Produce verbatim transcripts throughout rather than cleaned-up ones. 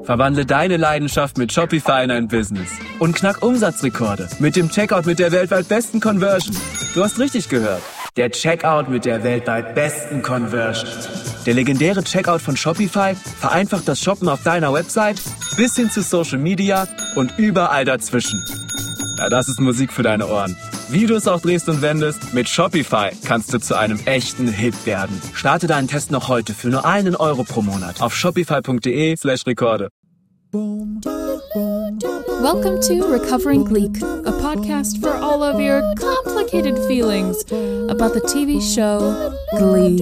Verwandle deine Leidenschaft mit Shopify in ein Business und knack Umsatzrekorde mit dem Checkout mit der weltweit besten Conversion. Du hast richtig gehört. Der Checkout mit der weltweit besten Conversion. Der legendäre Checkout von Shopify vereinfacht das Shoppen auf deiner Website bis hin zu Social Media und überall dazwischen. Ja, das ist Musik für deine Ohren. Wie du es auch drehst und wendest, mit Shopify kannst du zu einem echten Hit werden. Starte deinen Test noch heute für nur einen Euro pro Monat auf shopify.de slash Rekorde. Welcome to Recovering Gleek, a podcast for all of your complicated feelings about the T V show Glee.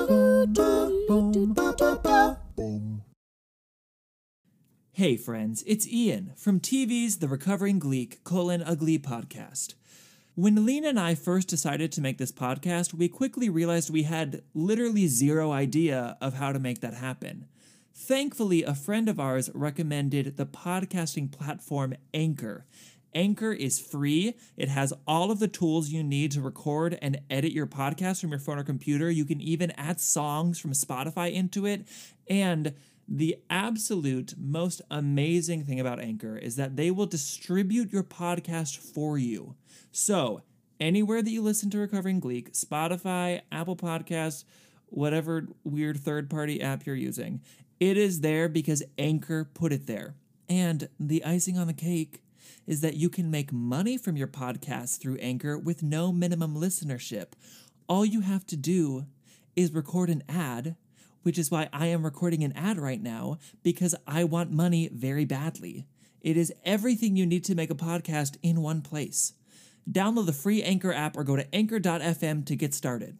Hey friends, it's Ian from T V's The Recovering Gleek, colon, a Glee podcast. When Lena and I first decided to make this podcast, we quickly realized we had literally zero idea of how to make that happen. Thankfully, a friend of ours recommended the podcasting platform Anchor. Anchor is free. It has all of the tools you need to record and edit your podcast from your phone or computer. You can even add songs from Spotify into it. And the absolute most amazing thing about Anchor is that they will distribute your podcast for you. So, anywhere that you listen to Recovering Gleek, Spotify, Apple Podcasts, whatever weird third-party app you're using, it is there because Anchor put it there. And the icing on the cake is that you can make money from your podcast through Anchor with no minimum listenership. All you have to do is record an ad, which is why I am recording an ad right now, because I want money very badly. It is everything you need to make a podcast in one place. Download the free Anchor app or go to anchor dot f m to get started.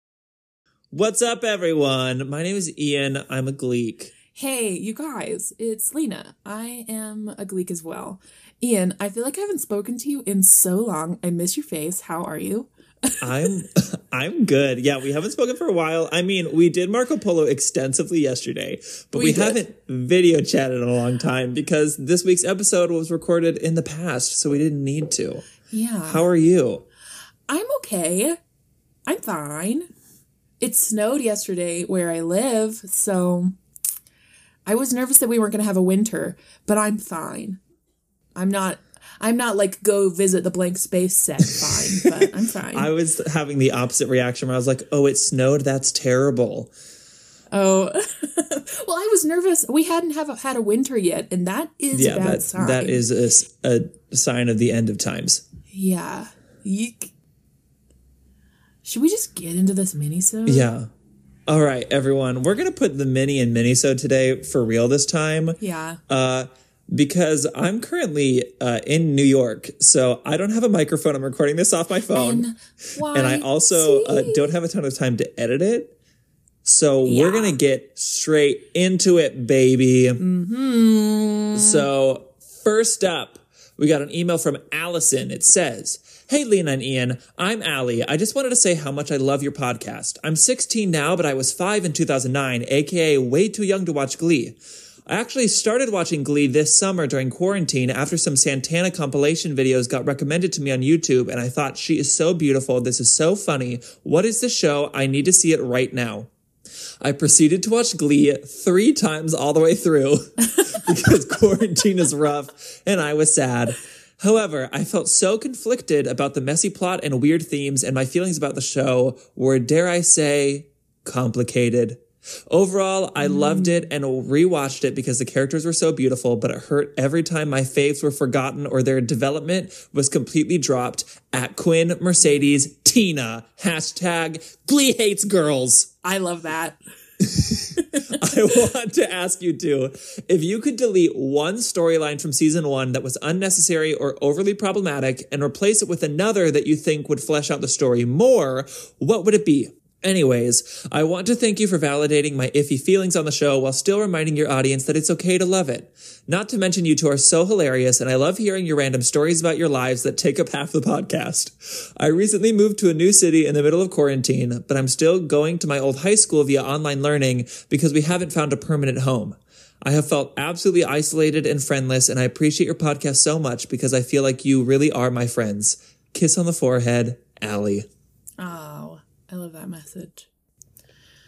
What's up, everyone? My name is Ian. I'm a Gleek. Hey, you guys, it's Lena. I am a Gleek as well. Ian, I feel like I haven't spoken to you in so long. I miss your face. How are you? I'm I'm good. Yeah, we haven't spoken for a while. I mean, we did Marco Polo extensively yesterday, but we, we haven't video chatted in a long time because this week's episode was recorded in the past, so we didn't need to. Yeah. How are you? I'm okay. I'm fine. It snowed yesterday where I live, so I was nervous that we weren't going to have a winter, but I'm fine. I'm not I'm not like go visit the blank space set fine, but I'm fine. I was having the opposite reaction where I was like, "Oh, it snowed. That's terrible." Oh, well, I was nervous. We hadn't have had a winter yet, and that is yeah, a bad that, sign. that is a, a sign of the end of times. Yeah. Yeek. Should we just get into this mini-sode? Yeah. All right, everyone. We're going to put the mini in mini-sode today for real this time. Yeah. Uh, because I'm currently uh, in New York, so I don't have a microphone. I'm recording this off my phone. N Y C And I also uh, don't have a ton of time to edit it. So yeah. We're going to get straight into it, baby. Mm-hmm. So first up, we got an email from Allison. It says, "Hey, Lena and Ian, I'm Allie. I just wanted to say how much I love your podcast. I'm sixteen now, but I was five in two thousand nine, aka way too young to watch Glee. I actually started watching Glee this summer during quarantine after some Santana compilation videos got recommended to me on YouTube, and I thought, she is so beautiful. This is so funny. What is this show? I need to see it right now. I proceeded to watch Glee three times all the way through because quarantine is rough and I was sad. However, I felt so conflicted about the messy plot and weird themes, and my feelings about the show were, dare I say, complicated. Overall, I mm. loved it and rewatched it because the characters were so beautiful, but it hurt every time my faves were forgotten or their development was completely dropped. At Quinn, Mercedes, Tina, hashtag Glee hates girls." I love that. I want to ask you too, if you could delete one storyline from season one that was unnecessary or overly problematic and replace it with another that you think would flesh out the story more, what would it be? Anyways, I want to thank you for validating my iffy feelings on the show while still reminding your audience that it's okay to love it. Not to mention you two are so hilarious, and I love hearing your random stories about your lives that take up half the podcast. I recently moved to a new city in the middle of quarantine, but I'm still going to my old high school via online learning because we haven't found a permanent home. I have felt absolutely isolated and friendless, and I appreciate your podcast so much because I feel like you really are my friends. Kiss on the forehead, Allie. Oh, I love that message.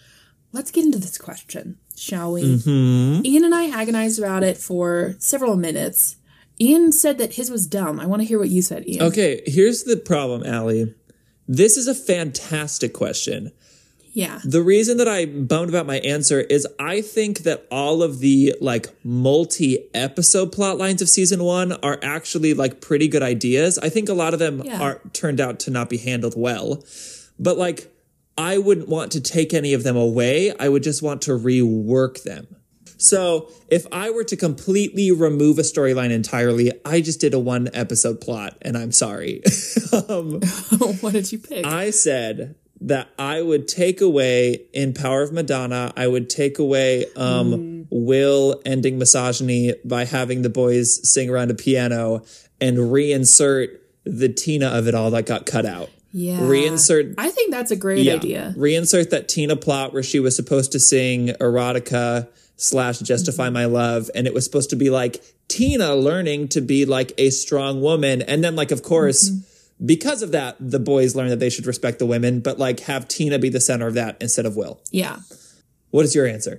let's get into this question, shall we? Mm-hmm. Ian and I agonized about it for several minutes. Ian said that his was dumb. I want to hear what you said, Ian. Okay, here's the problem, Allie. This is a fantastic question. Yeah. The reason that I bummed about my answer is I think that all of the like multi-episode plot lines of season one are actually like pretty good ideas. I think a lot of them Yeah. are turned out to not be handled well. But like, I wouldn't want to take any of them away. I would just want to rework them. So if I were to completely remove a storyline entirely, I just did a one episode plot and I'm sorry. um, What did you pick? I said that I would take away in Power of Madonna, I would take away um, mm. Will ending misogyny by having the boys sing around a piano and reinsert the Tina of it all that got cut out. Yeah. Reinsert. I think that's a great yeah, idea. Reinsert that Tina plot where she was supposed to sing erotica slash justify mm-hmm. my love. And it was supposed to be like Tina learning to be like a strong woman. And then like, of course, mm-hmm. because of that, the boys learn that they should respect the women, but like have Tina be the center of that instead of Will. Yeah. What is your answer?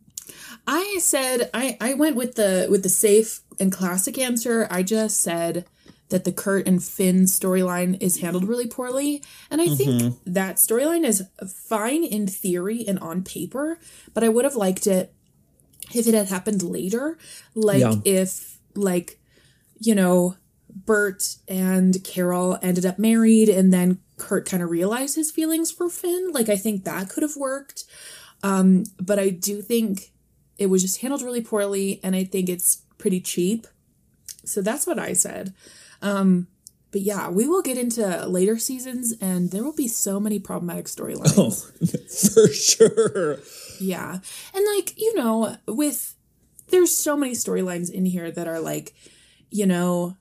I said, I, I went with the, with the safe and classic answer. I just said that the Kurt and Finn storyline is handled really poorly. And I mm-hmm. think that storyline is fine in theory and on paper, but I would have liked it if it had happened later. Like yeah. if, like, you know, Bert and Carol ended up married and then Kurt kind of realized his feelings for Finn. Like, I think that could have worked. Um, but I do think it was just handled really poorly, and I think it's pretty cheap. So that's what I said. Um, but yeah, we will get into later seasons and there will be so many problematic storylines. Oh, for sure. Yeah. And like, you know, with, there's so many storylines in here that are like, you know,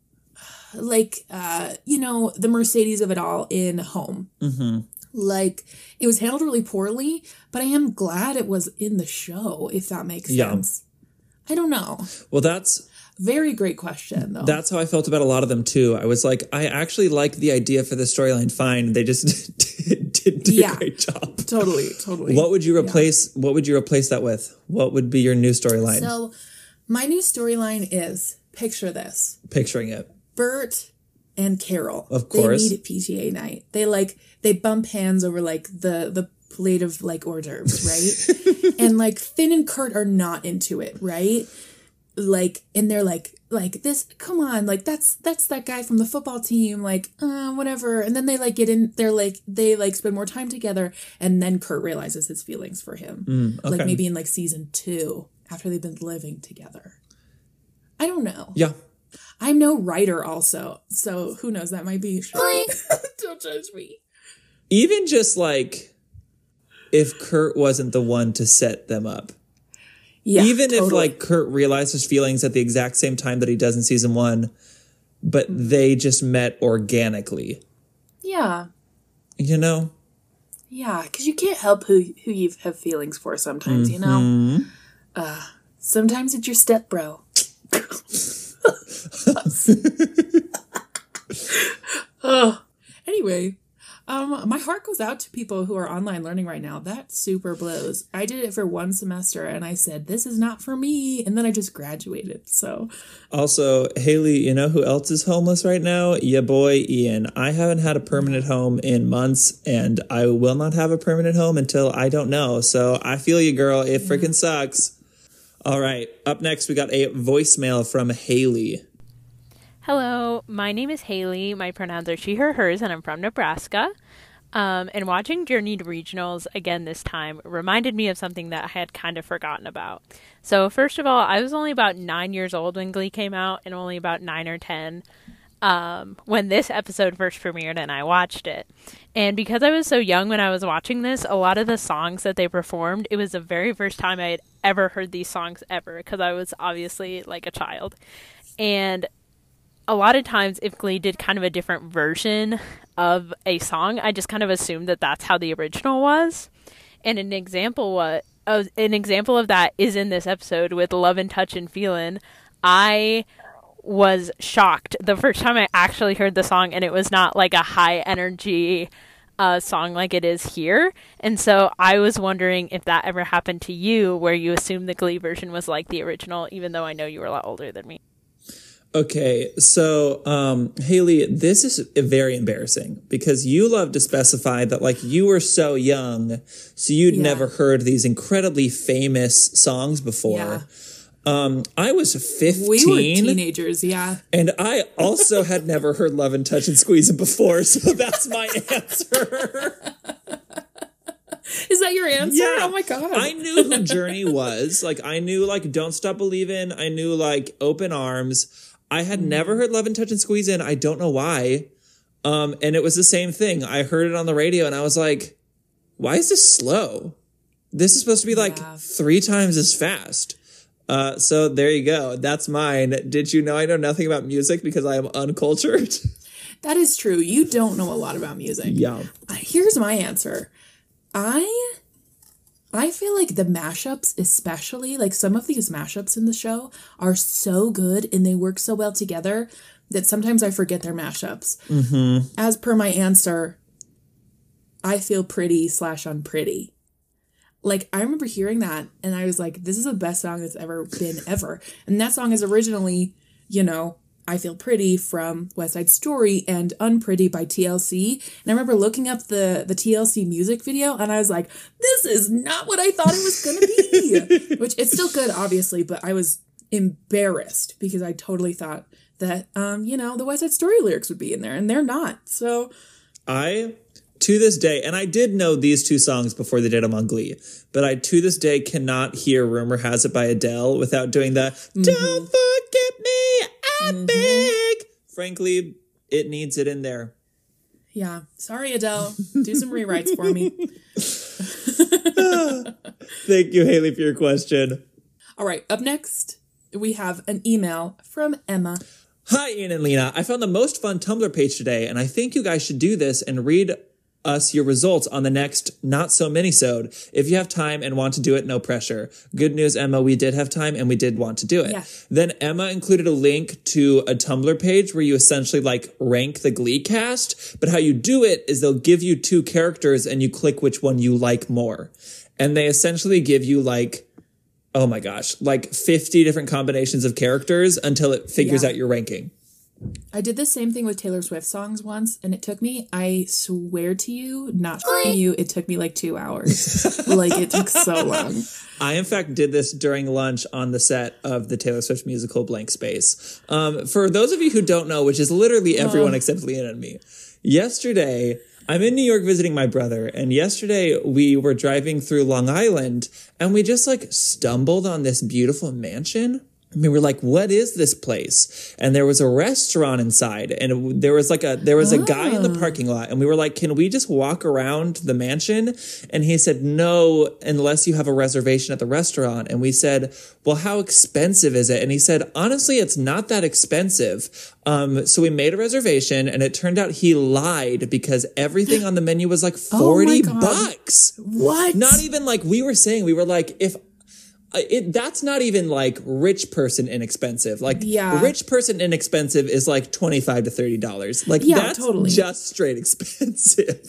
like, uh, you know, the Mercedes of it all in Home. Mm-hmm. Like, it was handled really poorly, but I am glad it was in the show, if that makes yeah. sense. I don't know. Well, that's... Very great question, though. That's how I felt about a lot of them, too. I was like, I actually like the idea for the storyline fine. They just didn't do yeah, a great job. Totally, totally. What would you replace? Yeah. What would you replace that with? What would be your new storyline? So, my new storyline is, picture this. Picturing it. Bert and Carol. Of course. They meet at P T A night. They, like, they bump hands over, like, the, the plate of, like, hors d'oeuvres, right? And, like, Finn and Kurt are not into it, right? Like, and they're like, like this, come on, like, that's, that's that guy from the football team, like, uh, whatever. And then they like get in, they're like, they like spend more time together. And then Kurt realizes his feelings for him. Mm, okay. Like maybe in like season two, after they've been living together. I don't know. Yeah. I'm no writer also. So who knows, that might be. Don't judge me. Even just like, if Kurt wasn't the one to set them up. Yeah, Even totally. if, like, Kurt realizes feelings at the exact same time that he does in season one, but mm-hmm. they just met organically. Yeah. You know? Yeah, because you can't help who who you have feelings for sometimes, mm-hmm. you know? Uh, sometimes it's your step bro. Oh, anyway. Um, my heart goes out to people who are online learning right now. That super blows. I did it for one semester and I said, this is not for me. And then I just graduated. So also, Haley, you know who else is homeless right now? Ya boy, Ian. I haven't had a permanent home in months and I will not have a permanent home until I don't know. So I feel you, girl. It freaking sucks. All right. Up next, we got a voicemail from Haley. Hello, my name is Haley. My pronouns are she, her, hers, and I'm from Nebraska. Um, and watching Journey to Regionals again this time reminded me of something that I had kind of forgotten about. So first of all, I was only about nine years old when Glee came out and only about nine or ten um, when this episode first premiered and I watched it. And because I was so young when I was watching this, a lot of the songs that they performed, it was the very first time I had ever heard these songs ever because I was obviously like a child. And a lot of times if Glee did kind of a different version of a song, I just kind of assumed that that's how the original was. And an example what uh, an example of that is in this episode with Love and Touch and Feelin'. I was shocked the first time I actually heard the song, and it was not like a high energy a song like it is here. And so I was wondering if that ever happened to you, where you assumed the Glee version was like the original, even though I know you were a lot older than me. Okay, so um, Haley, this is very embarrassing because you love to specify that like you were so young, so you'd Yeah. never heard these incredibly famous songs before. Yeah. Um, I was fifteen. We were teenagers, yeah. And I also had never heard Love and Touch and Squeeze It before, so that's my answer. Is that your answer? Yeah. Oh my God. I knew who Journey was. Like, I knew, like, Don't Stop Believin'. I knew, like, Open Arms. I had never heard Love and Touch and Squeeze In. I don't know why. Um, and it was the same thing. I heard it on the radio, and I was like, why is this slow? This is supposed to be, like, Yeah. three times as fast. Uh, so there you go. That's mine. Did you know I know nothing about music because I am uncultured? That is true. You don't know a lot about music. Yeah. Uh, Here's my answer. I I feel like the mashups, especially, like some of these mashups in the show are so good and they work so well together that sometimes I forget they're mashups. Mm-hmm. As per my answer, I feel pretty slash unpretty. Like, I remember hearing that and I was like, this is the best song that's ever been ever. And that song is originally, you know, I Feel Pretty from West Side Story and Unpretty by T L C. And I remember looking up the, the T L C music video and I was like, this is not what I thought it was going to be. Which it's still good, obviously, but I was embarrassed because I totally thought that, um, you know, the West Side Story lyrics would be in there and they're not. So I, to this day, and I did know these two songs before they did them on Glee, but I, to this day, cannot hear Rumor Has It by Adele without doing the mm-hmm. Don't forget me, I mm-hmm. beg. Frankly, it needs it in there. Yeah. Sorry, Adele. Do some rewrites for me. Thank you, Haley, for your question. All right. Up next, we have an email from Emma. Hi, Ian and Lena. I found the most fun Tumblr page today, and I think you guys should do this and read us your results on the next Not So Minisode. If you have time and want to do it, no pressure. Good news, Emma, we did have time and we did want to do it. Yeah. Then Emma included a link to a Tumblr page where you essentially like rank the Glee cast, but how you do it is they'll give you two characters and you click which one you like more. And they essentially give you like, oh my gosh, like fifty different combinations of characters until it figures Yeah. out your ranking. I did the same thing with Taylor Swift songs once, and it took me, I swear to you, not to you, it took me like two hours. Like, it took so long. I, in fact, did this during lunch on the set of the Taylor Swift musical Blank Space. Um, for those of you who don't know, which is literally everyone oh. except Leanne and me, yesterday, I'm in New York visiting my brother, and yesterday we were driving through Long Island, and we just, like, stumbled on this beautiful mansion. And we were like, what is this place? And there was a restaurant inside, and it, there was like a there was a oh. guy in the parking lot, and we were like, can we just walk around the mansion? And he said, no, unless you have a reservation at the restaurant. And we said, well, how expensive is it? And he said, honestly, it's not that expensive. Um, so we made a reservation, and it turned out he lied because everything on the menu was like forty oh bucks. What? Not even like we were saying. We were like, if It, that's not even like rich person inexpensive. Like yeah. rich person inexpensive is like twenty-five to thirty dollars. Like yeah, that's totally. just straight expensive.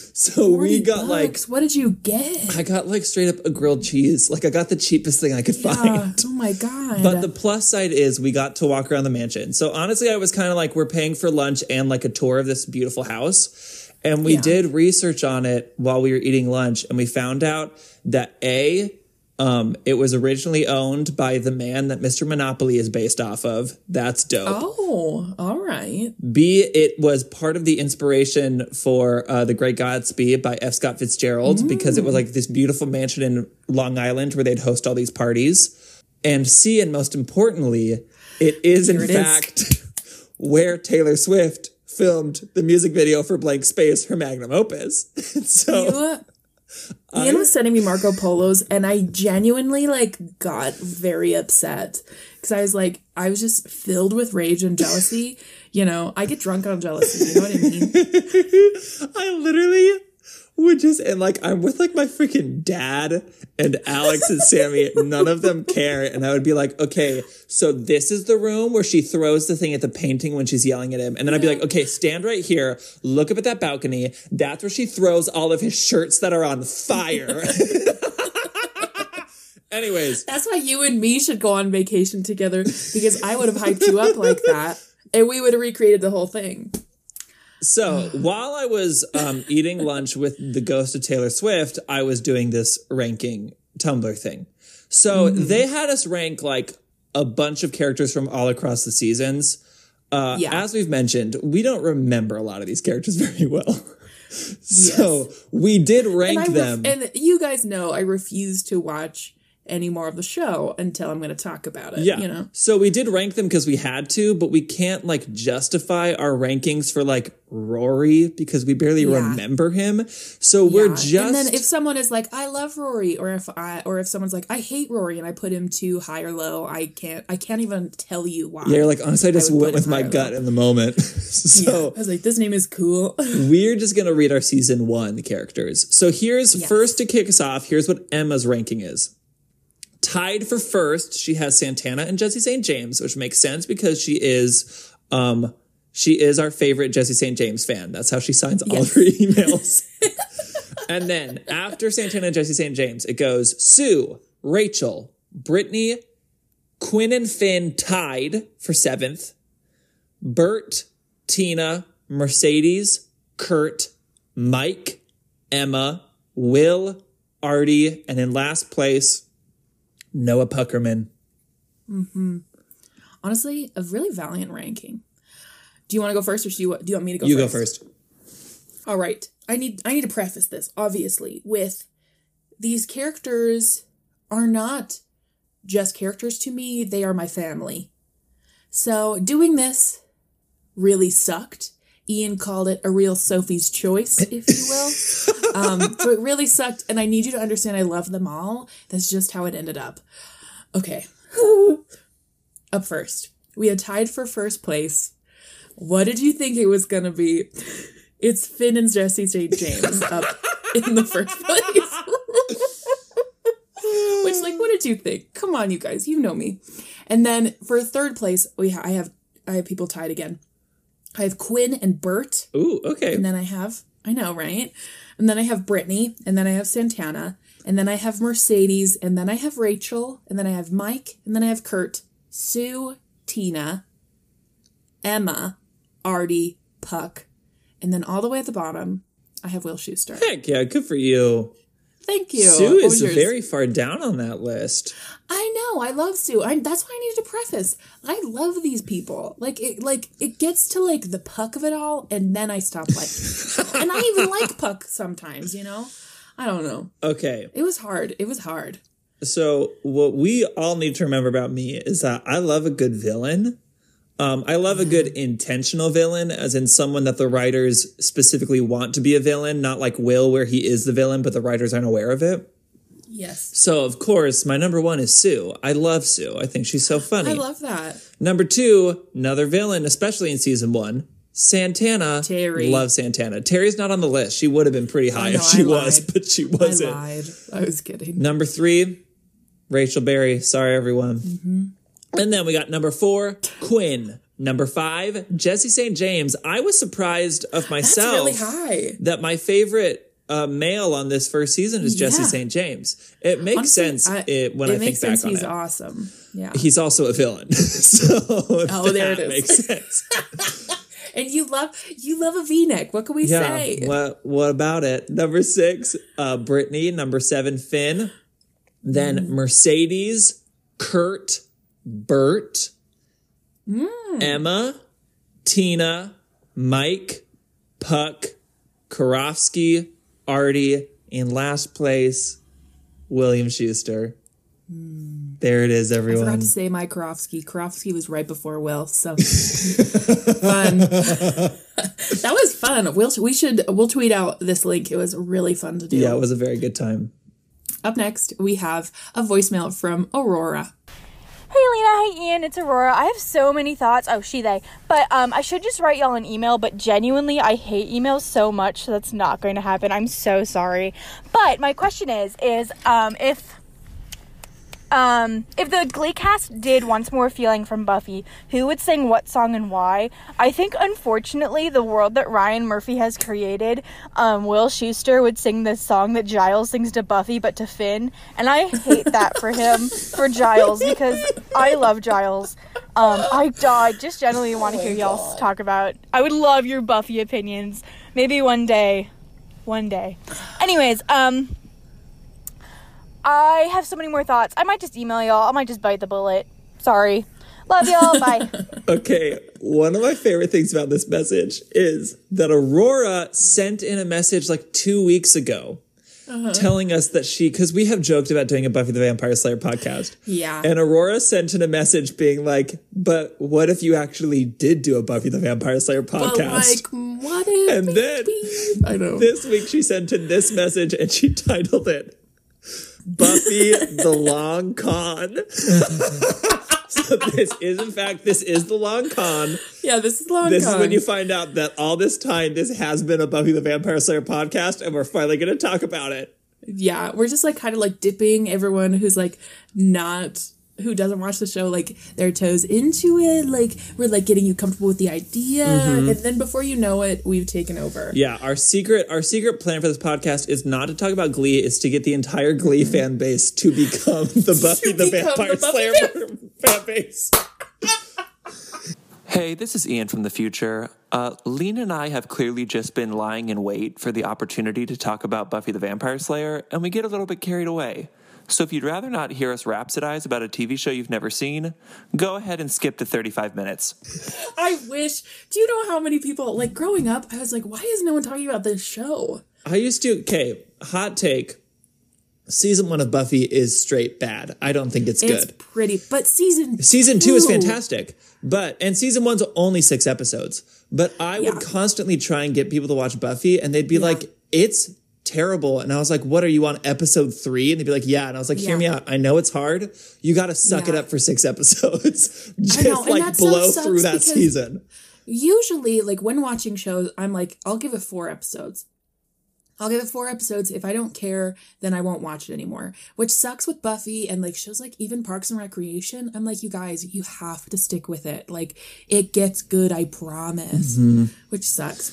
So we got bucks. like, what did you get? I got like straight up a grilled cheese. Like I got the cheapest thing I could yeah. find. Oh my God. But the plus side is we got to walk around the mansion. So honestly, I was kind of like, we're paying for lunch and like a tour of this beautiful house. And we yeah. did research on it while we were eating lunch. And we found out that A, Um, it was originally owned by the man that Mister Monopoly is based off of. That's dope. Oh, all right. B, it was part of the inspiration for uh, The Great Gatsby by F. Scott Fitzgerald mm. because it was like this beautiful mansion in Long Island where they'd host all these parties. And C, and most importantly, it is Here in it fact is. where Taylor Swift filmed the music video for Blank Space, her magnum opus. so... You- Ian was sending me Marco Polos, and I genuinely, like, got very upset. Because I was, like, I was just filled with rage and jealousy. You know, I get drunk on jealousy, you know what I mean? I literally would just, and like, I'm with like my freaking dad and Alex and Sammy. None of them care. And I would be like, okay, so this is the room where she throws the thing at the painting when she's yelling at him. And then I'd be like, okay, stand right here. Look up at that balcony. That's where she throws all of his shirts that are on fire. Anyways. That's why you and me should go on vacation together, because I would have hyped you up like that and we would have recreated the whole thing. So while I was um, eating lunch with the ghost of Taylor Swift, I was doing this ranking Tumblr thing. So mm-hmm. they had us rank like a bunch of characters from all across the seasons. Uh, yeah. As we've mentioned, we don't remember a lot of these characters very well. So yes. we did rank and them. Ref- and you guys know I refuse to watch any more of the show until I'm going to talk about it. Yeah. You know? So we did rank them because we had to, but we can't like justify our rankings for like Rory because we barely yeah. remember him. So yeah. we're just. And then if someone is like, I love Rory, or if I, or if someone's like, I hate Rory, and I put him too high or low, I can't, I can't even tell you why. Yeah, you're like, honestly, I just I went with my gut low. in the moment. So yeah. I was like, this name is cool. We're just going to read our season one characters. So here's yes. first to kick us off. Here's what Emma's ranking is. Tied for first, she has Santana and Jesse Saint James, which makes sense because she is, um, she is our favorite Jesse Saint James fan. That's how she signs all yes. of her emails. And then after Santana and Jesse Saint James, it goes Sue, Rachel, Brittany, Quinn and Finn tied for seventh, Bert, Tina, Mercedes, Kurt, Mike, Emma, Will, Artie, and in last place, Noah Puckerman. Mm-hmm. Honestly, a really valiant ranking. Do you want to go first, or do you, do you want me to go you first? You go first. All right. I need I need to preface this, obviously, with these characters are not just characters to me. They are my family. So doing this really sucked. Ian called it a real Sophie's choice, if you will. um, so it really sucked, and I need you to understand I love them all. That's just how it ended up. Okay. Up first, we had tied for first place. What did you think it was going to be? It's Finn and Jesse Saint James up in the first place. Which, like, what did you think? Come on, you guys. You know me. And then for third place, we ha- I have I have people tied again. I have Quinn and Bert. Ooh, okay. And then I have, I know, right? And then I have Brittany, and then I have Santana, and then I have Mercedes, and then I have Rachel, and then I have Mike, and then I have Kurt, Sue, Tina, Emma, Artie, Puck, and then all the way at the bottom, I have Will Schuester. Heck yeah, good for you. Thank you. Sue is very far down on that list. I know. I love Sue. I, that's why I needed to preface. I love these people. Like it. Like it gets to like the Puck of it all, and then I stop liking. And I even like Puck sometimes. You know. I don't know. Okay. It was hard. It was hard. So what we all need to remember about me is that I love a good villain. Um, I love a good intentional villain, as in someone that the writers specifically want to be a villain, not like Will, where he is the villain, but the writers aren't aware of it. Yes. So, of course, my number one is Sue. I love Sue. I think she's so funny. I love that. Number two, another villain, especially in season one, Santana. Terry. Love Santana. Terry's not on the list. She would have been pretty high know, if she was, but she wasn't. I lied. I was kidding. Number three, Rachel Berry. Sorry, everyone. Mm-hmm. And then we got number four, Quinn. Number five, Jesse Saint James. I was surprised of myself. That's really high. That my favorite uh, male on this first season is Jesse yeah. Saint James. It makes Honestly, sense I, it, when it I think back sense on he's it. He's awesome. Yeah. He's also a villain. So oh, there it is. Makes sense. And you love you love a V-neck. What can we yeah, say? What what about it? Number six, uh, Brittany. Number seven, Finn. Then mm. Mercedes, Kurt, Bert, mm. Emma, Tina, Mike, Puck, Karofsky, Artie, in last place, William Schuester. Mm. There it is, everyone. I forgot to say Mike Karofsky. Karofsky was right before Will, so fun. That was fun. We'll we should we'll tweet out this link. It was really fun to do. Yeah, it was a very good time. Up next, we have a voicemail from Aurora. Hey Lena, hey Ian, it's Aurora. I have so many thoughts. Oh, she, they. But um, I should just write y'all an email, but genuinely, I hate emails so much, so that's not going to happen. I'm so sorry. But my question is, is um, if... Um, if the Glee cast did Once More Feeling from Buffy, who would sing what song and why? I think, unfortunately, the world that Ryan Murphy has created, um, Will Schuester would sing this song that Giles sings to Buffy, but to Finn. And I hate that for him, for Giles, because I love Giles. Um, I, I just generally want to hear y'all talk about... I would love your Buffy opinions. Maybe one day. One day. Anyways, um... I have so many more thoughts. I might just email y'all. I might just bite the bullet. Sorry. Love y'all. Bye. Okay, one of my favorite things about this message is that Aurora sent in a message like two weeks ago uh-huh. telling us that she, because we have joked about doing a Buffy the Vampire Slayer podcast. Yeah. And Aurora sent in a message being like, but what if you actually did do a Buffy the Vampire Slayer podcast? But like, what if And then I know. This week she sent in this message and she titled it Buffy the Long Con. So this is, in fact, this is the long con. Yeah, this is the long this con. This is when you find out that all this time this has been a Buffy the Vampire Slayer podcast, and we're finally going to talk about it. Yeah, we're just like kind of like dipping everyone who's like not... who doesn't watch the show, like, their toes into it. Like, we're, like, getting you comfortable with the idea. Mm-hmm. And then before you know it, we've taken over. Yeah, our secret our secret plan for this podcast is not to talk about Glee. It's to get the entire Glee mm-hmm. fan base to become the Buffy the Vampire the Slayer Buffy fan base. Hey, this is Ian from the future. Uh, Lena and I have clearly just been lying in wait for the opportunity to talk about Buffy the Vampire Slayer, and we get a little bit carried away. So if you'd rather not hear us rhapsodize about a T V show you've never seen, go ahead and skip to thirty-five minutes. I wish. Do you know how many people, like, growing up, I was like, why is no one talking about this show? I used to, okay, hot take. Season one of Buffy is straight bad. I don't think it's, it's good. It's pretty, but season Season two. two is fantastic. But, and season one's only six episodes. But I yeah. would constantly try and get people to watch Buffy, and they'd be yeah. like, it's terrible. And I was like, what, are you on episode three? And they'd be like, yeah. And I was like, hear yeah. me out. I know it's hard. You got to suck yeah. it up for six episodes. Just know, like blow through that season. Usually, like, when watching shows, I'm like, I'll give it four episodes. I'll give it four episodes. If I don't care, then I won't watch it anymore. Which sucks with Buffy and like shows like even Parks and Recreation. I'm like, you guys, you have to stick with it. Like, it gets good, I promise. Mm-hmm. Which sucks,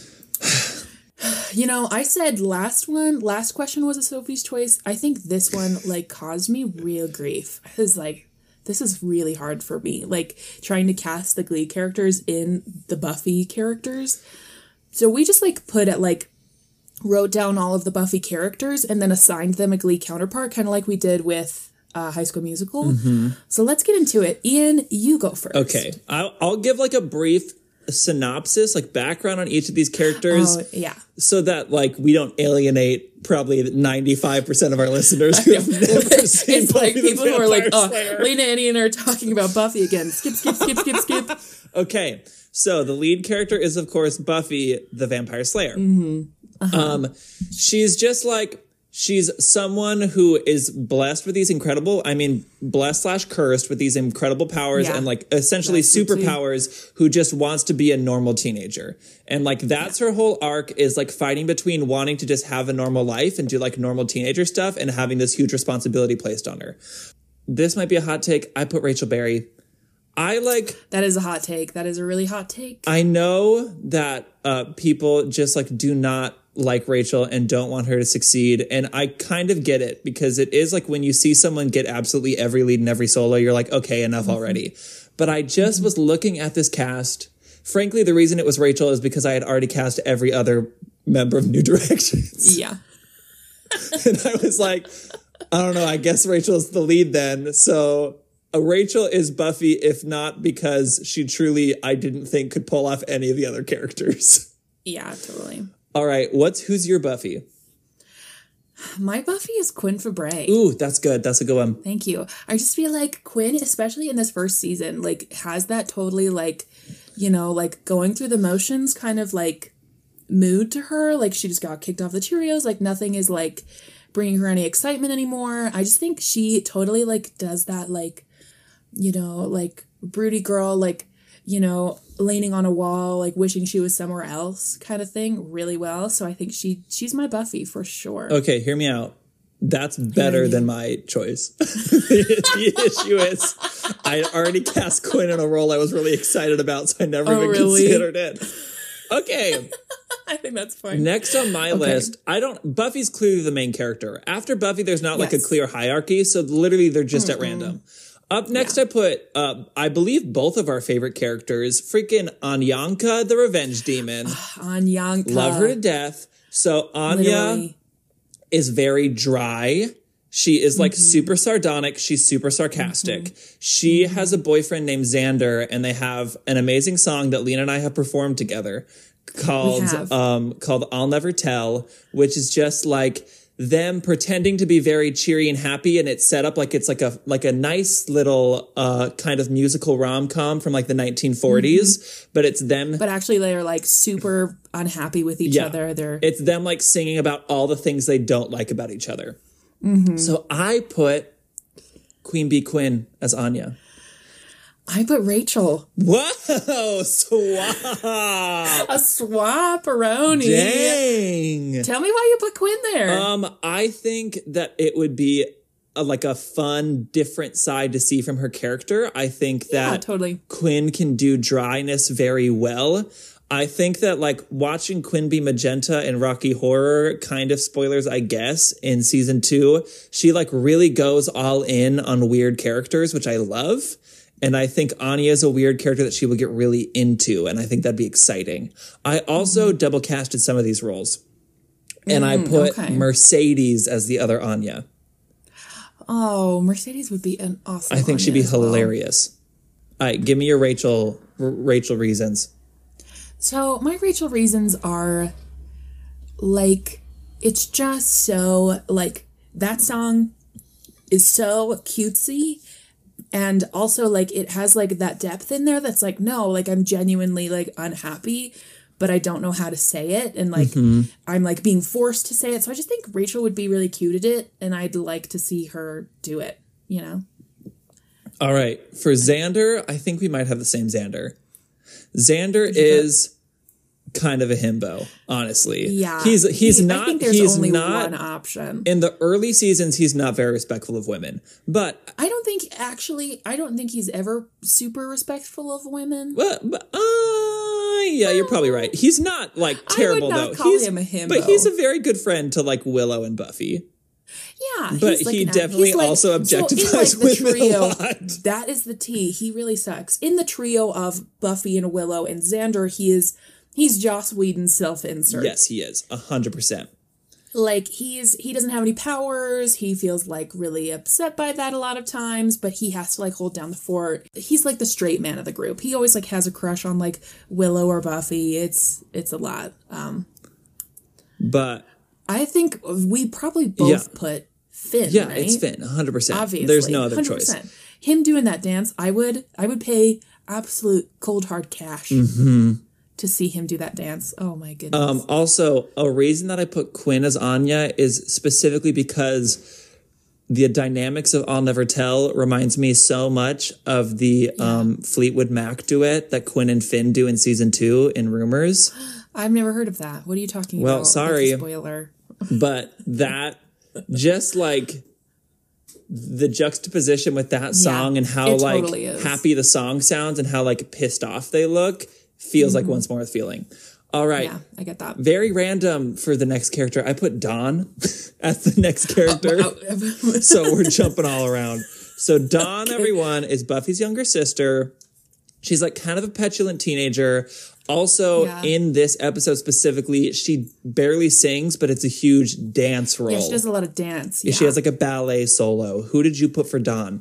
but you know, I said last one, last question was a Sophie's Choice. I think this one like caused me real grief. I was like, this is really hard for me. Like trying to cast the Glee characters in the Buffy characters. So we just like put it like wrote down all of the Buffy characters and then assigned them a Glee counterpart, kind of like we did with uh, High School Musical. Mm-hmm. So let's get into it. Ian, you go first. Okay. I'll, I'll give like a brief synopsis, like background on each of these characters. Oh, yeah. So that like we don't alienate probably ninety-five percent of our listeners who have never seen it's Buffy like people who are like, oh, Slayer. Lena and Ian are talking about Buffy again. Skip, skip, skip, skip, skip. Okay. So the lead character is, of course, Buffy the Vampire Slayer. Mm-hmm. Uh-huh. Um, she's just like, she's someone who is blessed with these incredible, I mean, blessed slash cursed with these incredible powers yeah. and like essentially that's superpowers who just wants to be a normal teenager. And like, that's yeah. her whole arc is like fighting between wanting to just have a normal life and do like normal teenager stuff and having this huge responsibility placed on her. This might be a hot take. I put Rachel Berry. I like... That is a hot take. That is a really hot take. I know that uh, people just like do not like Rachel and don't want her to succeed. And I kind of get it because it is like when you see someone get absolutely every lead and every solo, you're like, okay, enough mm-hmm. already. But I just mm-hmm. was looking at this cast. Frankly, the reason it was Rachel is because I had already cast every other member of New Directions. Yeah. And I was like, I don't know, I guess Rachel's the lead then. So... Rachel is Buffy, if not because she truly, I didn't think, could pull off any of the other characters. Yeah, totally. All right, what's who's your Buffy? My Buffy is Quinn Fabray. Ooh, that's good. That's a good one. Thank you. I just feel like Quinn, especially in this first season, like has that totally like, you know, like going through the motions kind of like mood to her. Like she just got kicked off the Cheerios. Like nothing is like bringing her any excitement anymore. I just think she totally like does that like you know, like broody girl, like, you know, leaning on a wall, like wishing she was somewhere else kind of thing really well. So I think she she's my Buffy for sure. Okay, hear me out. That's better than my choice. The issue is I already cast Quinn in a role I was really excited about, so I never Oh, even really? considered it. Okay. I think that's fine. Next on my Okay. list, I don't. Buffy's clearly the main character. After Buffy, there's not like Yes. a clear hierarchy, so literally they're just at random. Up next, Yeah. I put, uh, I believe both of our favorite characters, freaking Anyanka, the Revenge Demon. Anyanka. Love her to death. So Anya Literally. is very dry. She is like Mm-hmm. super sardonic. She's super sarcastic. She Mm-hmm. has a boyfriend named Xander, and they have an amazing song that Lena and I have performed together called have. um called I'll Never Tell, which is just like them pretending to be very cheery and happy, and it's set up like it's like a like a nice little uh kind of musical rom-com from like the nineteen forties, but it's them But actually, they're like super unhappy with each Yeah. other. They're it's them like singing about all the things they don't like about each other. So I put Queen Bee Quinn as Anya. I put Rachel. Whoa, swap. A swap-a-roni. Dang. Tell me why you put Quinn there. Um, I think that it would be a, like a fun, different side to see from her character. I think yeah, that totally. Quinn can do dryness very well. I think that like watching Quinn be Magenta in Rocky Horror, kind of spoilers, I guess, in season two, she like really goes all in on weird characters, which I love. And I think Anya is a weird character that she will get really into. And I think that'd be exciting. I also Mm-hmm. double casted some of these roles. And I put Mm, okay. Mercedes as the other Anya. Oh, Mercedes would be an awesome I think she'd be Anya as well. hilarious. All right, give me your Rachel R- Rachel reasons. So my Rachel reasons are like it's just so like that song is so cutesy, and also like it has like that depth in there that's like no, like I'm genuinely like unhappy, but I don't know how to say it, and like I'm like being forced to say it. So I just think Rachel would be really cute at it, and I'd like to see her do it, you know? All right, for Xander, I think we might have the same Xander. Xander is kind of a himbo, honestly. Yeah. He's he's He- not I think there's he's only not one option. in the early seasons he's not very respectful of women. But I don't think actually I don't think he's ever super respectful of women. Well, but, uh, yeah, you're probably right. He's not like terrible not though. call he's him a himbo. but he's a very good friend to like Willow and Buffy. Yeah, But he's like he an- definitely he's like- also so in, objectifies like, the women a trio, lot. That is the T. He really sucks. In the trio of Buffy and Willow and Xander, he is he's Joss Whedon's self-insert. Yes, he is a hundred percent. Like he's he doesn't have any powers. He feels like really upset by that a lot of times, but he has to like hold down the fort. He's like the straight man of the group. He always like has a crush on like Willow or Buffy. It's it's a lot. Um But I think we probably both Yeah. put Finn. yeah, right? it's Finn, a hundred percent. Obviously, There's no other one hundred percent. choice. Him doing that dance, I would, I would pay absolute cold hard cash Mm-hmm. to see him do that dance. Oh my goodness! Um, also, a reason that I put Quinn as Anya is specifically because the dynamics of I'll Never Tell reminds me so much of the um, Fleetwood Mac duet that Quinn and Finn do in season two in Rumors. I've never heard of that. What are you talking Well, about? That's a sorry. spoiler. But that just like the juxtaposition with that song and how it like totally is. happy the song sounds and how like pissed off they look feels like Once More with Feeling. All right. Yeah, I get that. Very random for the next character. I put Dawn as the next character. So we're jumping all around. So Dawn, everyone, is Buffy's younger sister. She's like kind of a petulant teenager. Also, Yeah. in this episode specifically, she barely sings, but it's a huge dance role. Yeah, she does a lot of dance. Yeah, Yeah. She has like a ballet solo. Who did you put for Dawn?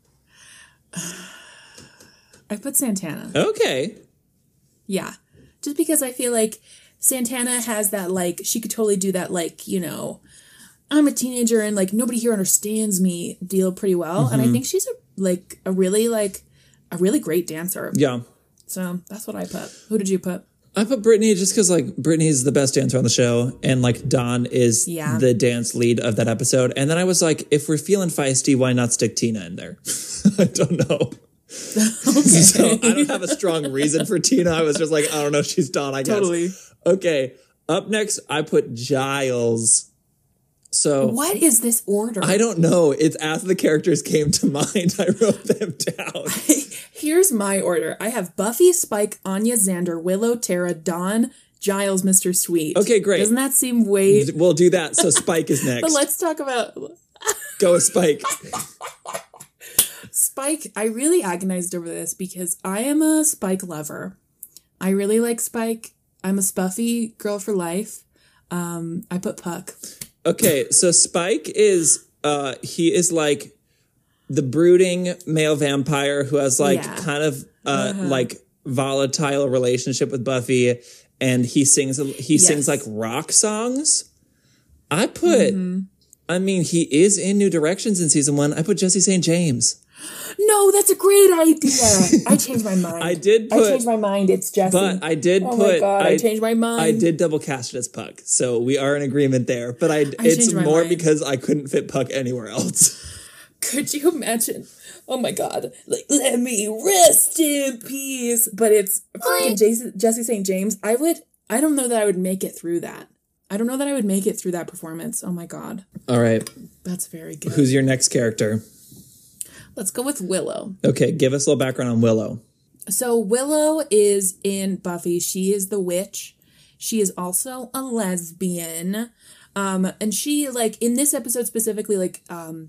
I put Santana. Okay. Yeah. Just because I feel like Santana has that, like, she could totally do that, like, you know, I'm a teenager and, like, nobody here understands me deal pretty well. And I think she's, a like, a really, like, a really great dancer. Yeah. So that's what I put. Who did you put? I put Brittany just because, like, Brittany's the best dancer on the show, and, like, Dawn is Yeah. the dance lead of that episode. And then I was like, if we're feeling feisty, why not stick Tina in there? I don't know. So I don't have a strong reason for Tina. I was just like, I don't know, she's Dawn, I guess. Totally. Okay, up next, I put Giles. So what is this order? I don't know. It's as the characters came to mind, I wrote them down. Here's my order. I have Buffy, Spike, Anya, Xander, Willow, Tara, Dawn, Giles, Mister Sweet. Okay, great. Doesn't that seem way... We'll do that. So Spike is next. But let's talk about... Go with Spike. Spike, I really agonized over this because I am a Spike lover. I really like Spike. I'm a Spuffy girl for life. Um, I put Puck. Okay, so Spike is, uh, he is like the brooding male vampire who has like Yeah. kind of, uh, Uh-huh. like volatile relationship with Buffy, and he sings, he Yes. sings like rock songs. I put, Mm-hmm. I mean, he is in New Directions in season one. I put Jesse Saint James. No, that's a great idea. I changed my mind. I did I put- changed my mind. It's Jesse. But I did oh put. my God, I, changed my mind. I did double cast it as Puck, so we are in agreement there. But I, it's changed my more mind. because I couldn't fit Puck anywhere else. Could you imagine? Oh my God. Like, let me rest in peace. But it's freaking Jesse, Jesse Saint James. I would, I don't know that I would make it through that. I don't know that I would make it through that performance. Oh my God. All right, That's very good. who's your next character? Let's go with Willow. Okay, give us a little background on Willow. So Willow is in Buffy. She is the witch. She is also a lesbian. Um, and she, like, in this episode specifically, like, um,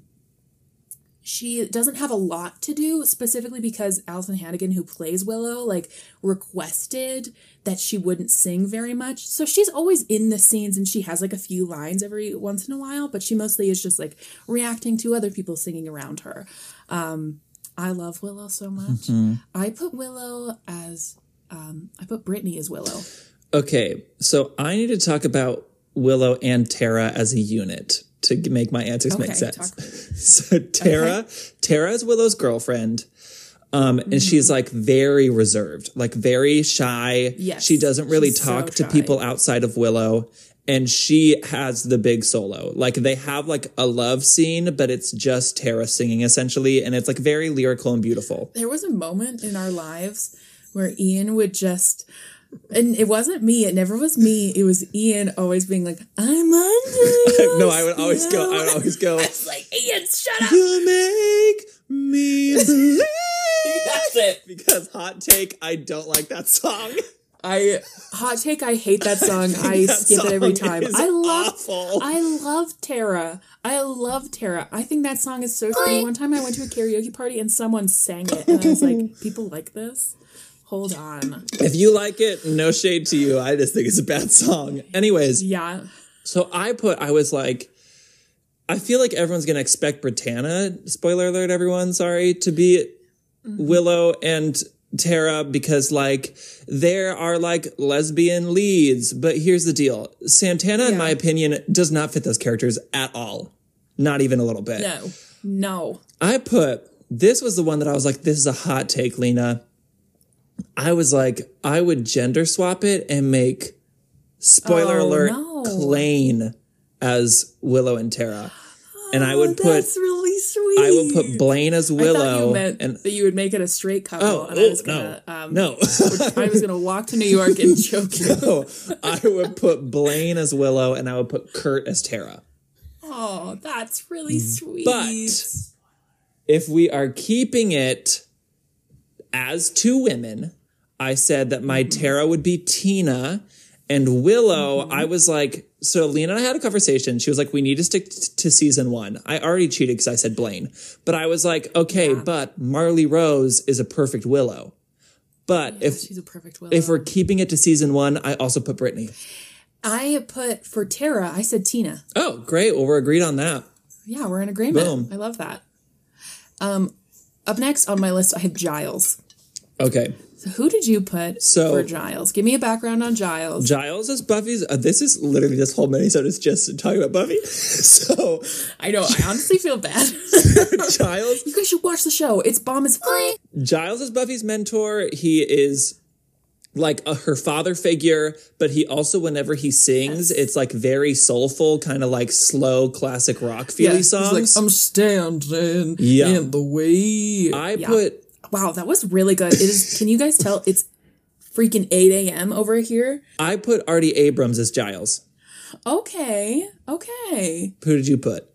she doesn't have a lot to do, specifically because Alison Hannigan, who plays Willow, like, requested that she wouldn't sing very much. So she's always in the scenes and she has, like, a few lines every once in a while, but she mostly is just, like, reacting to other people singing around her. Um, I love Willow so much. Mm-hmm. I put Willow as, um, I put Brittany as Willow. Okay, so I need to talk about Willow and Tara as a unit to g- make my answers Okay, make sense. talk- So Tara, Tara is Willow's girlfriend. Um, and she's like very reserved, like very shy. Yes, She doesn't really she's so talk to shy. people outside of Willow. And she has the big solo. Like they have like a love scene, but it's just Tara singing essentially. And it's like very lyrical and beautiful. There was a moment in our lives where Ian would just, and it wasn't me, it never was me, it was Ian always being like, I'm under No, I would always go, I would always go, It's like, Ian, shut up. you make me believe. That's it. Because hot take, I don't like that song. I hot take. I hate that song. I That skip it every song time. is I love. awful. I love Tara. I love Tara. I think that song is so sweet. One time I went to a karaoke party and someone sang it, and I was like, "People like this? Hold on." If you like it, no shade to you. I just think it's a bad song. Anyways, Yeah. so I put, I was like, I feel like everyone's going to expect Britannia, spoiler alert, everyone, sorry, to be Willow and Tara because like there are like lesbian leads, but here's the deal. Santana, in Yeah. my opinion, does not fit those characters at all. Not even a little bit. No. No. I put, this was the one that I was like, this is a hot take, Lena. I was like, I would gender swap it and make, spoiler Oh, alert, no. Klaine as Willow and Tara. And I would Oh, put, that's really sweet. I would put Blaine as I thought Willow. you meant and that you would make it a straight couple, Oh, and I was oh, gonna, um, no. I was gonna walk to New York and choke you. No, I would put Blaine as Willow and I would put Kurt as Tara. Oh, that's really sweet. But if we are keeping it as two women, I said that my Tara would be Tina and Willow. Mm-hmm. I was like, so Lena and I had a conversation. She was like, we need to stick t- to season one. I already cheated because I said Blaine, but I was like, okay, Yeah. but Marley Rose is a perfect Willow. But if she's a perfect Willow. if we're keeping it to season one, I also put Brittany. I put for Tara, I said Tina. Oh, great. Well, we're agreed on that. Yeah, we're in agreement. Boom. I love that. Um, up next on my list, I have Giles. Okay. So who did you put So- for Giles? Give me a background on Giles. Giles is Buffy's. Uh, this is literally this whole minisode is just talking about Buffy. So I know, I honestly feel bad. Giles, You guys should watch the show. It's bomb as fuck. Giles is Buffy's mentor. He is like a, her father figure, but he also, whenever he sings, it's like very soulful, kind of like slow classic rock feely songs. I'm standing Yeah. in the way. I Yeah. put Wow, that was really good. It is. Can you guys tell it's freaking eight a.m. over here? I put Artie Abrams as Giles. Okay, okay. Who did you put?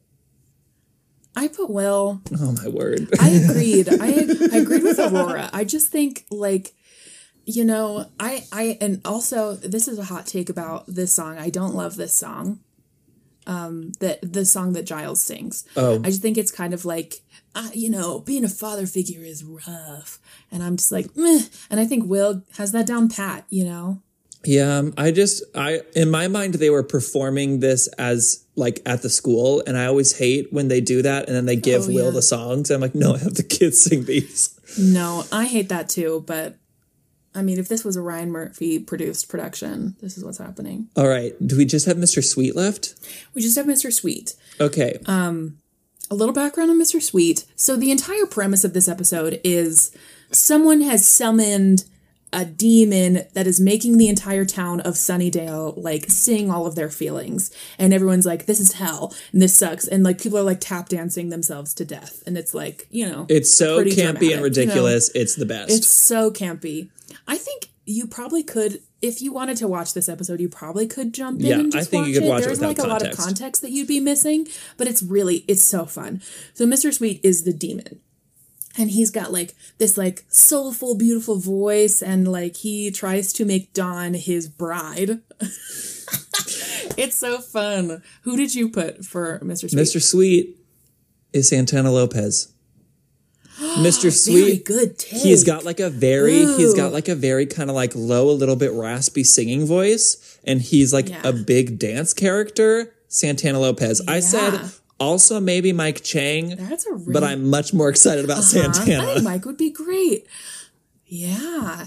I put Will. Oh, my word. I agreed. I, I agreed with Aurora. I just think, like, you know, I, I, and also, this is a hot take about this song. I don't love this song. Um, that the song that Giles sings. Oh. I just think it's kind of like, uh, you know, being a father figure is rough. And I'm just like, meh. And I think Will has that down pat, you know? Yeah, um, I just, I, in my mind, they were performing this as, like, at the school, and I always hate when they do that, and then they give Oh, Will yeah. the songs. I'm like, no, I have the kids sing these. No, I hate that too, but, I mean, if this was a Ryan Murphy-produced production, this is what's happening. All right, do we just have Mister Sweet left? We just have Mister Sweet. Okay. Um, a little background on Mister Sweet. So the entire premise of this episode is someone has summoned a demon that is making the entire town of Sunnydale, like, sing all of their feelings. And everyone's like, this is hell, and this sucks. And, like, people are, like, tap dancing themselves to death. And it's, like, you know. It's so pretty campy dramatic, and ridiculous. you know? It's the best. It's so campy. I think you probably could, if you wanted to watch this episode, you probably could jump in Yeah, and I just think watch you could it. watch it There's, without like, a lot of context. context that you'd be missing. But it's really, it's so fun. So Mister Sweet is the demon. And he's got, like, this, like, soulful, beautiful voice, and, like, he tries to make Dawn his bride. It's so fun. Who did you put for Mister Sweet? Mister Sweet is Santana Lopez. Mister Sweet, Very good take. he's got, like, a very, Ooh. he's got, like, a very kind of, like, low, a little bit raspy singing voice, and he's, like, Yeah. a big dance character. Santana Lopez. I Yeah. said also maybe Mike Chang, That's a really but I'm much more excited about Uh-huh. Santana. I think Mike would be great. Yeah.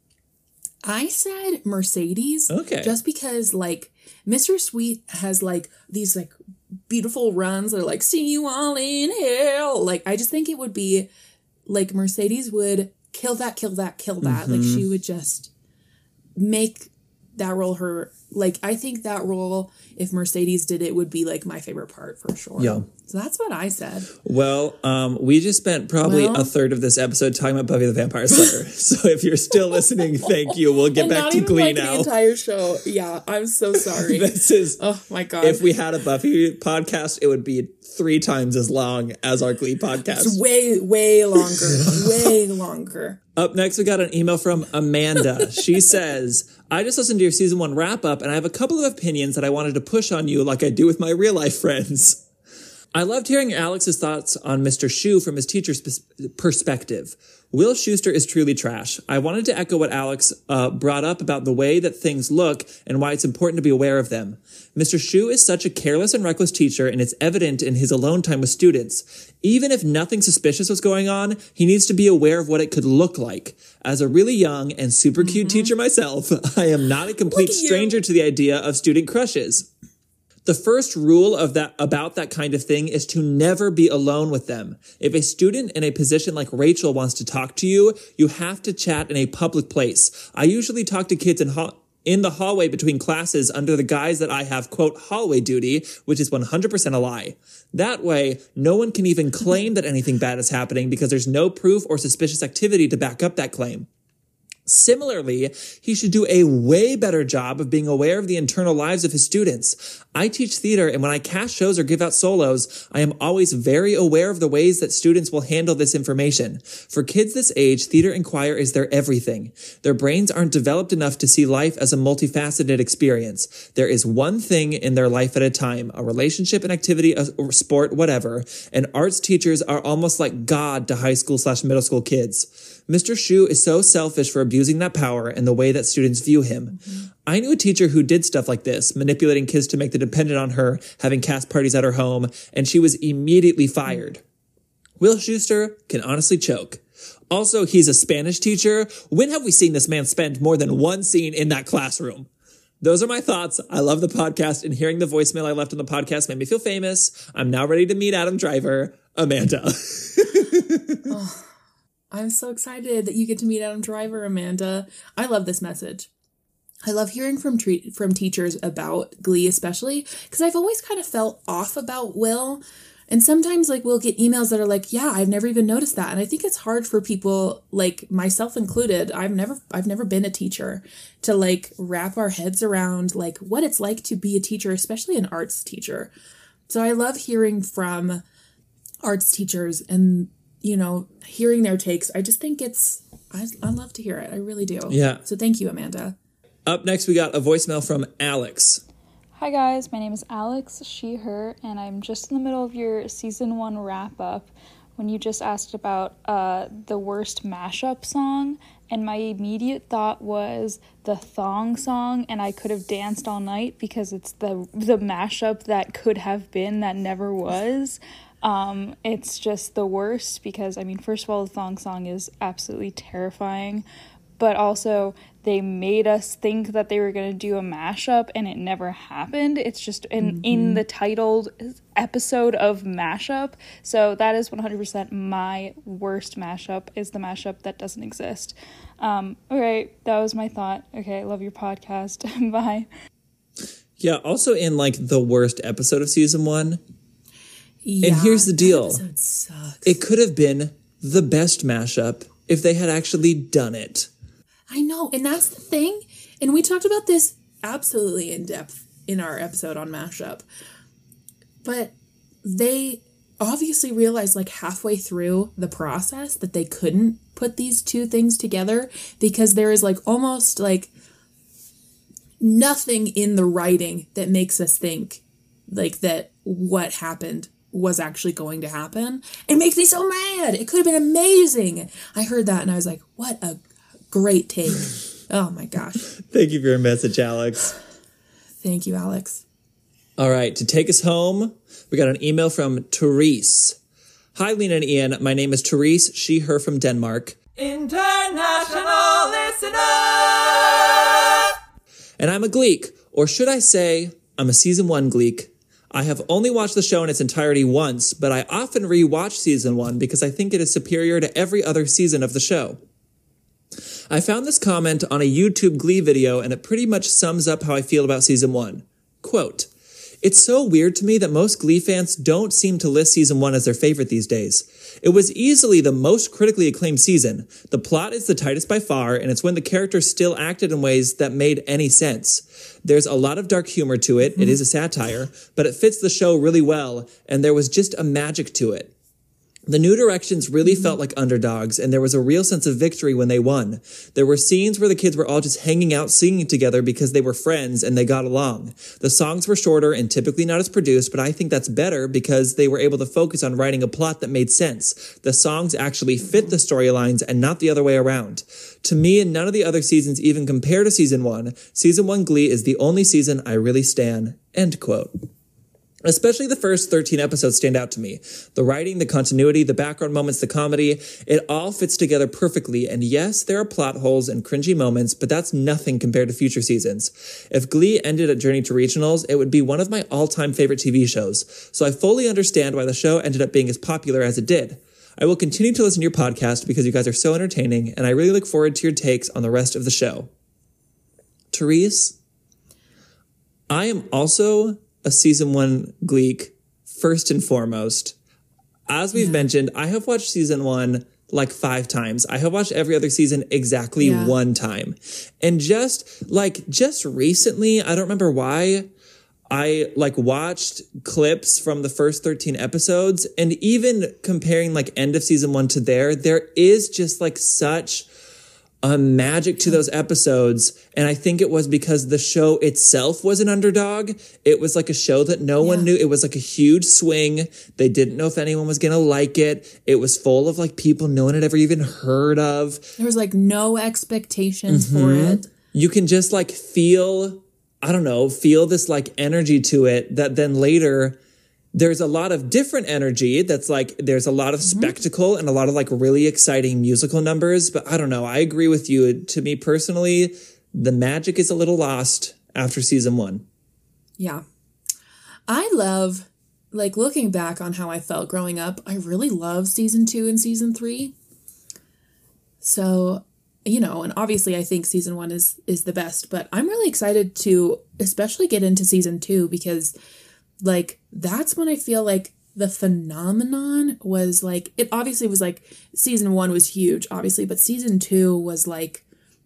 I said Mercedes. Okay. Just because, like, Mister Sweet has, like, these, like, beautiful runs that are like, see you all in hell. Like, I just think it would be, like, Mercedes would kill that, kill that, kill that. Mm-hmm. Like, she would just make that role her, like, I think that role, if Mercedes did it, would be, like, my favorite part for sure. Yeah. So that's what I said. Well, um, we just spent probably Well- a third of this episode talking about Buffy the Vampire Slayer. So if you're still listening, thank you. We'll get And back not to even, Glee like, now. the entire show. Yeah, I'm so sorry. This is, Oh my god. if we had a Buffy podcast, it would be three times as long as our Glee podcast. It's way, way longer. way longer. Up next, we got an email from Amanda. She says, I just listened to your season one wrap up, and I have a couple of opinions that I wanted to push on you like I do with my real life friends. I loved hearing Alex's thoughts on Mister Shu from his teacher's pers- perspective. Will Schuester is truly trash. I wanted to echo what Alex uh, brought up about the way that things look and why it's important to be aware of them. Mister Shu is such a careless and reckless teacher, and it's evident in his alone time with students. Even if nothing suspicious was going on, he needs to be aware of what it could look like. As a really young and super cute teacher myself, I am not a complete Look at you. stranger to the idea of student crushes. The first rule of that about that kind of thing is to never be alone with them. If a student in a position like Rachel wants to talk to you, you have to chat in a public place. I usually talk to kids in ha- in the hallway between classes under the guise that I have, quote, hallway duty, which is one hundred percent a lie. That way, no one can even claim that anything bad is happening because there's no proof or suspicious activity to back up that claim. Similarly, he should do a way better job of being aware of the internal lives of his students. I teach theater, and when I cast shows or give out solos, I am always very aware of the ways that students will handle this information. For kids this age, theater and choir is their everything. Their brains aren't developed enough to see life as a multifaceted experience. There is one thing in their life at a time, a relationship, an activity, a or sport, whatever, and arts teachers are almost like God to high school slash middle school kids. Mister Shu is so selfish for abusing that power and the way that students view him. Mm-hmm. I knew a teacher who did stuff like this, manipulating kids to make them dependent on her, having cast parties at her home, and she was immediately fired. Mm-hmm. Will Schuester can honestly choke. Also, he's a Spanish teacher. When have we seen this man spend more than one scene in that classroom? Those are my thoughts. I love the podcast, and hearing the voicemail I left on the podcast made me feel famous. I'm now ready to meet Adam Driver. Amanda. Oh. I'm so excited that you get to meet Adam Driver, Amanda. I love this message. I love hearing from tre- from teachers about Glee, especially because I've always kind of felt off about Will. And sometimes like we'll get emails that are like, yeah, I've never even noticed that. And I think it's hard for people, like myself included. I've never I've never been a teacher, to like wrap our heads around like what it's like to be a teacher, especially an arts teacher. So I love hearing from arts teachers and, you know, hearing their takes. I just think it's, I, I love to hear it. I really do. Yeah. So thank you, Amanda. Up next, we got a voicemail from Alex. Hi guys, my name is Alex, she, her, and I'm just in the middle of your season one wrap up when you just asked about uh, the worst mashup song, and my immediate thought was the Thong song, and I could have danced all night because it's the the mashup that could have been that never was. Um, it's just the worst because, I mean, first of all, the Thong song is absolutely terrifying, but also they made us think that they were going to do a mashup and it never happened. It's just in, mm-hmm. in the titled episode of mashup. So that is one hundred percent my worst mashup, is the mashup that doesn't exist. Um, okay, that was my thought. Okay, love your podcast. Bye. Yeah, also in like the worst episode of season one. Yeah, and here's the deal. That episode sucks. It could have been the best mashup if they had actually done it. I know, and that's the thing. And we talked about this absolutely in depth in our episode on mashup. But they obviously realized like halfway through the process that they couldn't put these two things together because there is like almost like nothing in the writing that makes us think like that what happened was actually going to happen. It makes me so mad. It could have been amazing. I heard that and I was like, what a great take. Oh my gosh. Thank you for your message, Alex. Thank you, Alex. All right, to take us home, we got an email from Therese. Hi, Lena and Ian. My name is Therese, she, her from Denmark. International listener! And I'm a Gleek, or should I say, I'm a season one Gleek. I have only watched the show in its entirety once, but I often re-watch season one because I think it is superior to every other season of the show. I found this comment on a YouTube Glee video, and it pretty much sums up how I feel about season one. Quote, "It's so weird to me that most Glee fans don't seem to list season one as their favorite these days. It was easily the most critically acclaimed season. The plot is the tightest by far, and it's when the characters still acted in ways that made any sense. There's a lot of dark humor to it. It is a satire, but it fits the show really well, and there was just a magic to it. The New Directions really felt like underdogs, and there was a real sense of victory when they won. There were scenes where the kids were all just hanging out singing together because they were friends and they got along. The songs were shorter and typically not as produced, but I think that's better because they were able to focus on writing a plot that made sense. The songs actually fit the storylines and not the other way around. To me, and none of the other seasons even compare to season one. Season one Glee is the only season I really stan." End quote. Especially the first thirteen episodes stand out to me. The writing, the continuity, the background moments, the comedy, it all fits together perfectly. And yes, there are plot holes and cringy moments, but that's nothing compared to future seasons. If Glee ended at Journey to Regionals, it would be one of my all-time favorite T V shows. So I fully understand why the show ended up being as popular as it did. I will continue to listen to your podcast because you guys are so entertaining, and I really look forward to your takes on the rest of the show. Therese, I am also a season one Gleek, first and foremost. As we've yeah. mentioned, I have watched season one like five times. I have watched every other season exactly yeah. one time. And just like, just recently, I don't remember why, I like watched clips from the first thirteen episodes, and even comparing like end of season one to there, there is just like such a magic to those episodes. And I think it was because the show itself was an underdog. It was like a show that no yeah. one knew. It was like a huge swing. They didn't know if anyone was going to like it. It was full of like people no one had ever even heard of. There was like no expectations mm-hmm. for it. You can just like feel, I don't know, feel this like energy to it that then later there's a lot of different energy that's like, there's a lot of mm-hmm. spectacle and a lot of like really exciting musical numbers. But I don't know. I agree with you. To me personally, the magic is a little lost after season one. Yeah. I love, like looking back on how I felt growing up, I really love season two and season three. So, you know, and obviously I think season one is, is the best, but I'm really excited to especially get into season two because like, that's when I feel like the phenomenon was like, it obviously was like, season one was huge, obviously, but season two was like,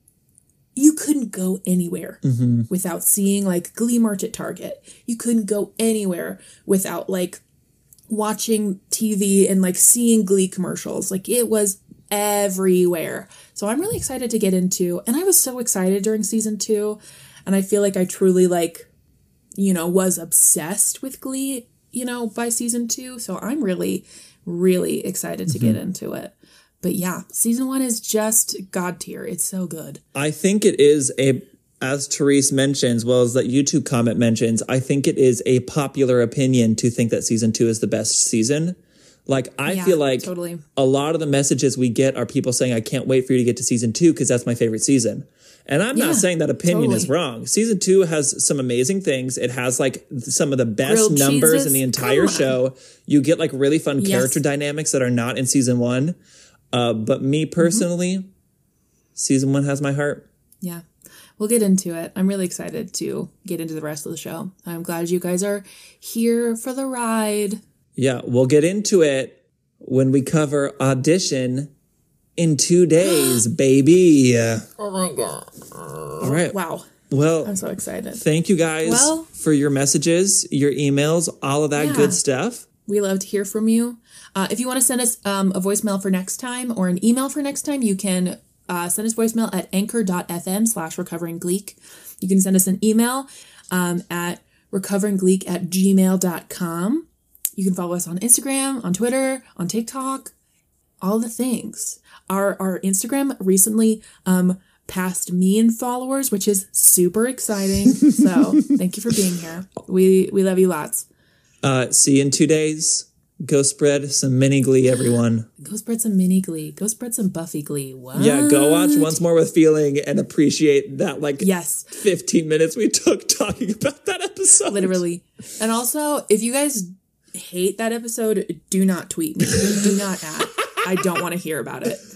you couldn't go anywhere mm-hmm. without seeing like Glee merch at Target. You couldn't go anywhere without like watching T V and like seeing Glee commercials. Like it was everywhere. So I'm really excited to get into, and I was so excited during season two. And I feel like I truly like, you know, was obsessed with Glee, you know, by season two. So I'm really, really excited to mm-hmm. get into it. But yeah, season one is just God tier. It's so good. I think it is a, as Therese mentions, well as that YouTube comment mentions, I think it is a popular opinion to think that season two is the best season. Like, I yeah, feel like totally. a lot of the messages we get are people saying, I can't wait for you to get to season two because that's my favorite season. And I'm yeah, not saying that opinion totally. is wrong. Season two has some amazing things. It has like some of the best Grilled numbers cheeses. in the entire show. You get like really fun yes. character dynamics that are not in season one. Uh, but me personally, mm-hmm. season one has my heart. Yeah, we'll get into it. I'm really excited to get into the rest of the show. I'm glad you guys are here for the ride. Yeah, we'll get into it when we cover Audition in two days, baby. Oh my God. All right. Wow. Well, I'm so excited. Thank you guys well, for your messages, your emails, all of that yeah. good stuff. We love to hear from you. Uh, if you want to send us um, a voicemail for next time or an email for next time, you can uh, send us voicemail at anchor.fm slash recoveringgleek. You can send us an email um, at recoveringgleek at gmail dot com. You can follow us on Instagram, on Twitter, on TikTok, all the things. Our our Instagram recently um, passed me in followers, which is super exciting. So thank you for being here. We we love you lots. Uh, see you in two days. Go spread some mini Glee, everyone. Go spread some mini Glee. Go spread some Buffy Glee. What? Yeah, go watch Once More with Feeling and appreciate that, like, yes. fifteen minutes we took talking about that episode. Literally. And also, if you guys hate that episode, do not tweet me. Do not at. I don't want to hear about it.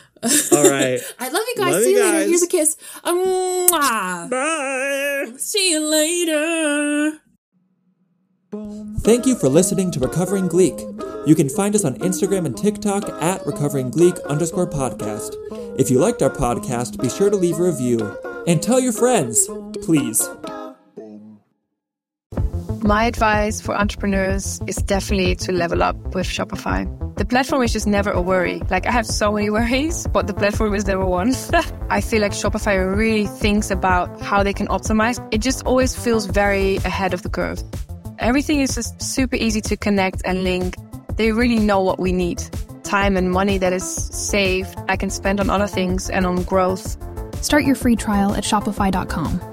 All right. I love you guys. Love See you guys. later. Here's a kiss. Um, Bye. See you later. Thank you for listening to Recovering Gleek. You can find us on Instagram and TikTok at recoveringgleek underscore podcast. If you liked our podcast, be sure to leave a review. And tell your friends, please. My advice for entrepreneurs is definitely to level up with Shopify. The platform is just never a worry. Like, I have so many worries, but the platform is never one. I feel like Shopify really thinks about how they can optimize. It just always feels very ahead of the curve. Everything is just super easy to connect and link. They really know what we need. Time and money that is saved, I can spend on other things and on growth. Start your free trial at shopify dot com.